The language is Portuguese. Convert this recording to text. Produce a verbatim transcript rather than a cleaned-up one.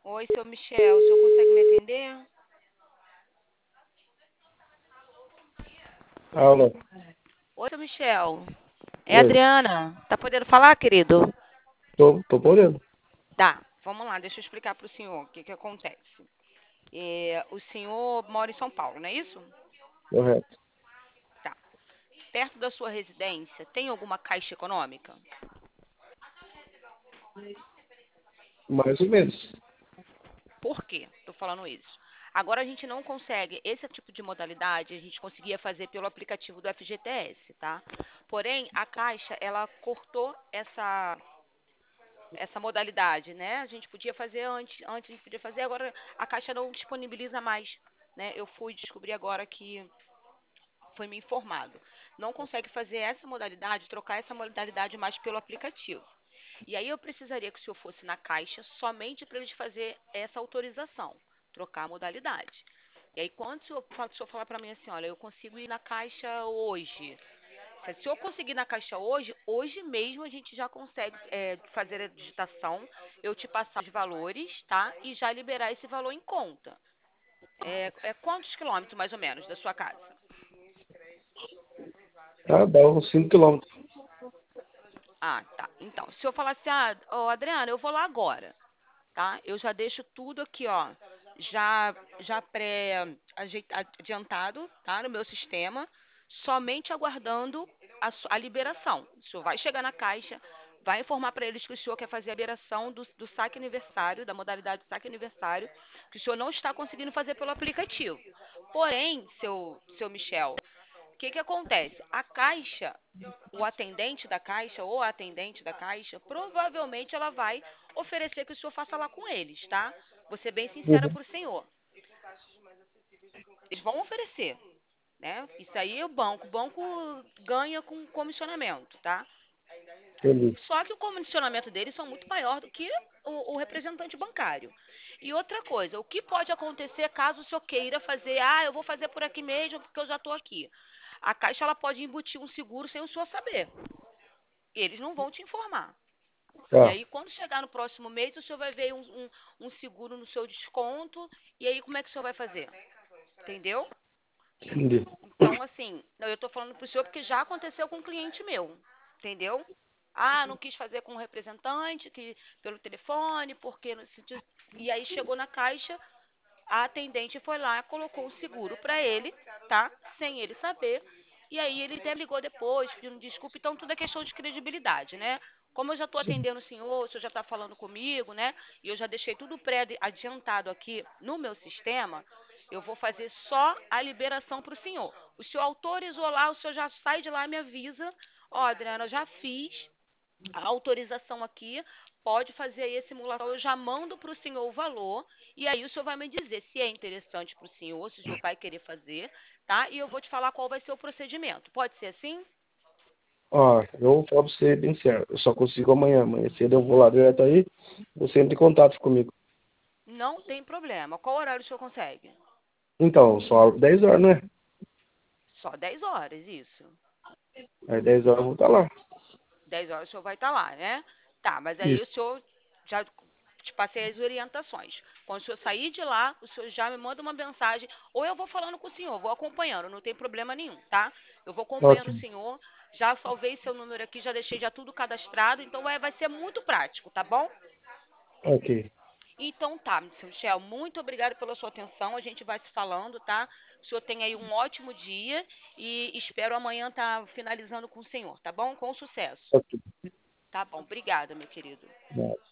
Oi, seu Michel, o senhor consegue me atender? Alô, Oi, seu Michel. É a oi, Adriana. Tá podendo falar, querido? tô, tô podendo, Tá, vamos lá, deixa eu explicar para o senhor o que, que acontece. É, o senhor mora em São Paulo, não é isso? correto. Tá. Perto da sua residência, tem alguma caixa econômica? Mais ou menos. Por quê? Estou falando isso. Agora a gente não consegue, esse tipo de modalidade a gente conseguia fazer pelo aplicativo do F G T S, tá? Porém, a Caixa, ela cortou essa essa modalidade, né? A gente podia fazer antes, antes a gente podia fazer, agora a Caixa não disponibiliza mais, né? Eu fui descobrir agora que foi me informado. Não consegue fazer essa modalidade, trocar essa modalidade mais pelo aplicativo. E aí eu precisaria que o senhor fosse na Caixa somente para eles fazer essa autorização, trocar a modalidade. E aí quando o senhor, fa- o senhor falar para mim assim, olha, eu consigo ir na Caixa hoje, se eu conseguir na Caixa hoje, hoje mesmo a gente já consegue é, fazer a digitação, eu te passar os valores, tá? E já liberar esse valor em conta. É, é quantos quilômetros, mais ou menos, da sua casa? Tá, dá uns cinco quilômetros. Ah, tá. Então, se eu falar assim, ah, ô, Adriana, eu vou lá agora, tá? Eu já deixo tudo aqui, ó, já, já pré ajei- adiantado, tá? No meu sistema, somente aguardando a, su- a liberação. O senhor vai chegar na caixa, vai informar para eles que o senhor quer fazer a liberação do, do saque aniversário, da modalidade saque aniversário, que o senhor não está conseguindo fazer pelo aplicativo. Porém, seu, seu Michel, o que que acontece? A caixa, o atendente da caixa ou a atendente da caixa, provavelmente ela vai oferecer que o senhor faça lá com eles, tá? Vou ser bem sincera Uhum, para o senhor. Eles vão oferecer, né? Isso aí é o banco. O banco ganha com comissionamento, tá? entendi. Só que o comissionamento deles são muito maior do que o, o representante bancário. E outra coisa, o que pode acontecer caso o senhor queira fazer, ah, eu vou fazer por aqui mesmo porque eu já estou aqui. A Caixa ela pode embutir um seguro sem o senhor saber. Eles não vão te informar. E Tá, aí, quando chegar no próximo mês, o senhor vai ver um, um, um seguro no seu desconto. E aí, como é que o senhor vai fazer? Entendeu? entendi. Então, assim, não, eu estou falando para o senhor porque já aconteceu com um cliente meu. Entendeu? Ah, não quis fazer com o representante, que pelo telefone, porque no sentido. E aí chegou na caixa, a atendente foi lá, colocou o seguro para ele, tá? Sem ele saber. E aí ele até ligou depois, pedindo desculpa. Então tudo é questão de credibilidade, né? Como eu já estou Sim. atendendo o senhor, o senhor já está falando comigo, né? E eu já deixei tudo pré-adiantado aqui no meu sistema, eu vou fazer só a liberação para o senhor. O senhor autorizou lá, o senhor já sai de lá e me avisa. Ó, Adriana, eu já fiz a autorização aqui, pode fazer aí a simulação, eu já mando para o senhor o valor, e aí o senhor vai me dizer se é interessante para o senhor, se o senhor vai querer fazer, tá? E eu vou te falar qual vai ser o procedimento. Pode ser assim? Ó, eu vou falar pra você bem sério. Eu só consigo amanhã. Amanhã cedo eu vou lá direto aí. Você entra em contato comigo. Não tem problema. Qual horário o senhor consegue? Então, só dez horas, né? Só dez horas, isso. Aí dez horas eu vou estar lá. Dez horas o senhor vai estar lá, né? Tá, mas aí o Isso. senhor já te passei as orientações. Quando o senhor sair de lá, o senhor já me manda uma mensagem, ou eu vou falando com o senhor, vou acompanhando, não tem problema nenhum, tá? Eu vou Ok, acompanhando o senhor, já salvei seu número aqui, já deixei já tudo cadastrado, então vai, vai ser muito prático, tá bom? ok. Então tá, seu Michel, muito obrigado pela sua atenção, a gente vai se falando, tá? O senhor tem aí um ótimo dia e espero amanhã estar finalizando com o senhor, tá bom? Com sucesso. Ok. Tá bom, obrigada, meu querido.